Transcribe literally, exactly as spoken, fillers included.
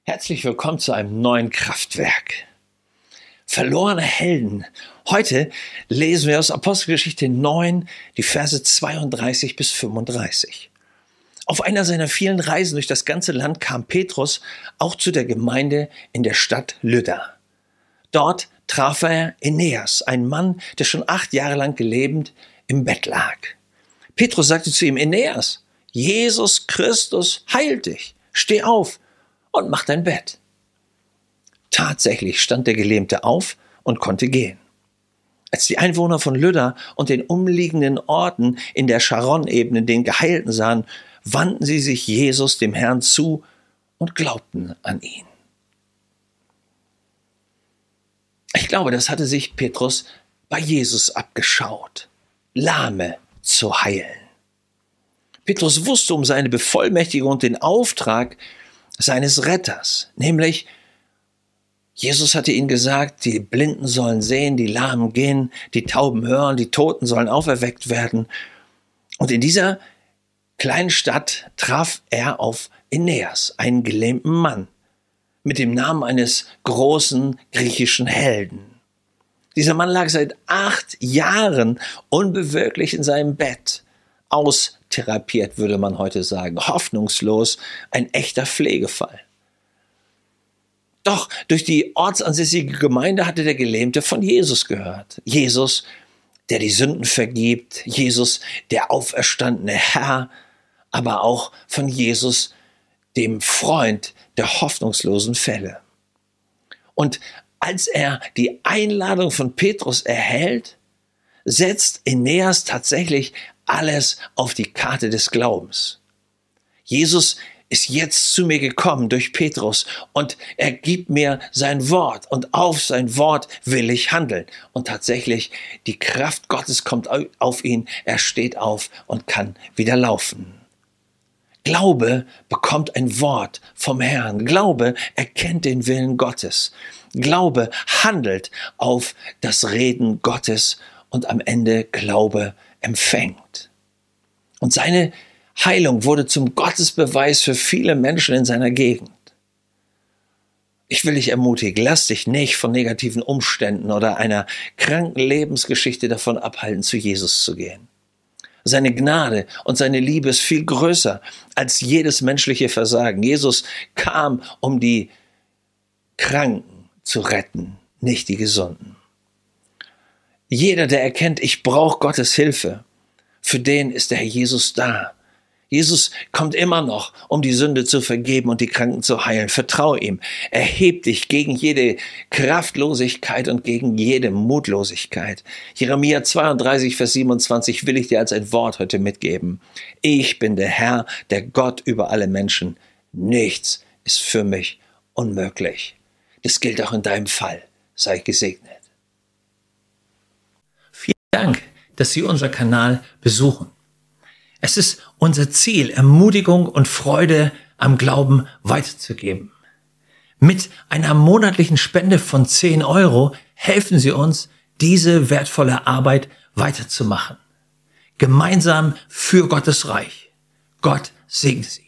Herzlich willkommen zu einem neuen Kraftwerk. Verlorene Helden. Heute lesen wir aus Apostelgeschichte neun, die Verse zweiunddreißig bis fünfunddreißig. Auf einer seiner vielen Reisen durch das ganze Land kam Petrus auch zu der Gemeinde in der Stadt Lydda. Dort traf er Aeneas, einen Mann, der schon acht Jahre lang gelebend im Bett lag. Petrus sagte zu ihm: Aeneas, Jesus Christus heilt dich. Steh auf und mach dein Bett. Tatsächlich stand der Gelähmte auf und konnte gehen. Als die Einwohner von Lydda und den umliegenden Orten in der Charon-Ebene den Geheilten sahen, wandten sie sich Jesus, dem Herrn, zu und glaubten an ihn. Ich glaube, das hatte sich Petrus bei Jesus abgeschaut, Lahme zu heilen. Petrus wusste um seine Bevollmächtigung und den Auftrag seines Retters, nämlich Jesus hatte ihnen gesagt, die Blinden sollen sehen, die Lahmen gehen, die Tauben hören, die Toten sollen auferweckt werden. Und in dieser kleinen Stadt traf er auf Aeneas, einen gelähmten Mann, mit dem Namen eines großen griechischen Helden. Dieser Mann lag seit acht Jahren unbeweglich in seinem Bett, austherapiert, würde man heute sagen, hoffnungslos, ein echter Pflegefall. Doch durch die ortsansässige Gemeinde hatte der Gelähmte von Jesus gehört. Jesus, der die Sünden vergibt, Jesus, der auferstandene Herr, aber auch von Jesus, dem Freund der hoffnungslosen Fälle. Und als er die Einladung von Petrus erhält, setzt Aeneas tatsächlich alles auf die Karte des Glaubens. Jesus ist jetzt zu mir gekommen durch Petrus und er gibt mir sein Wort und auf sein Wort will ich handeln. Und tatsächlich, die Kraft Gottes kommt auf ihn, er steht auf und kann wieder laufen. Glaube bekommt ein Wort vom Herrn. Glaube erkennt den Willen Gottes. Glaube handelt auf das Reden Gottes und am Ende Glaube empfängt. Und seine Heilung wurde zum Gottesbeweis für viele Menschen in seiner Gegend. Ich will dich ermutigen, lass dich nicht von negativen Umständen oder einer kranken Lebensgeschichte davon abhalten, zu Jesus zu gehen. Seine Gnade und seine Liebe ist viel größer als jedes menschliche Versagen. Jesus kam, um die Kranken zu retten, nicht die Gesunden. Jeder, der erkennt, ich brauche Gottes Hilfe, für den ist der Herr Jesus da. Jesus kommt immer noch, um die Sünde zu vergeben und die Kranken zu heilen. Vertraue ihm. Erheb dich gegen jede Kraftlosigkeit und gegen jede Mutlosigkeit. Jeremia zweiunddreißig, Vers siebenundzwanzig will ich dir als ein Wort heute mitgeben. Ich bin der Herr, der Gott über alle Menschen. Nichts ist für mich unmöglich. Das gilt auch in deinem Fall. Sei gesegnet. Vielen Dank, dass Sie unseren Kanal besuchen. Es ist unser Ziel, Ermutigung und Freude am Glauben weiterzugeben. Mit einer monatlichen Spende von zehn Euro helfen Sie uns, diese wertvolle Arbeit weiterzumachen. Gemeinsam für Gottes Reich. Gott segne Sie.